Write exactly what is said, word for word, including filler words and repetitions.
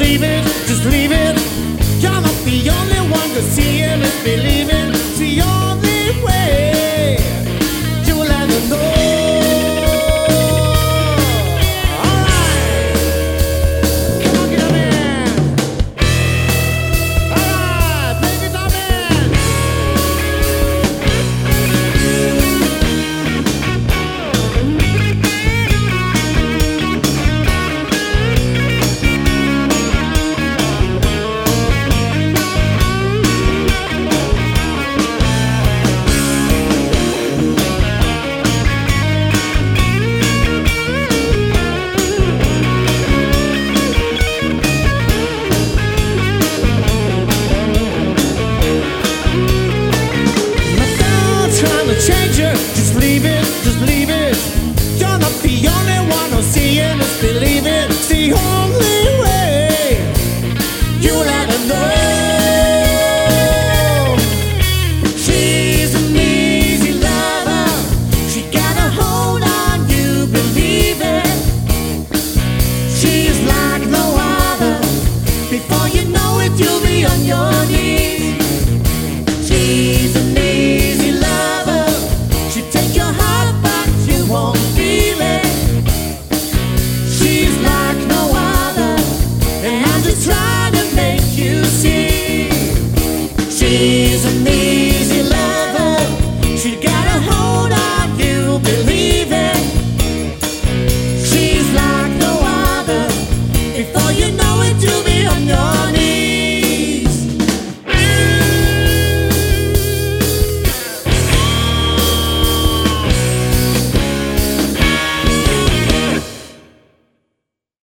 leave it, just leave it. You're not the only one, to see it is believing. It's the only way you will let her know. Change it, just leave it, just leave it. You're not the only one who's seeing is believing. It's the only way you let her know. She's an easy lover. She got a hold on you, believe it. She's like no other. Before you know it, you'll be on your knees. She's an easy lover. She take your heart but you won't feel it. She's like no other, and I'm just trying to make you see. She's a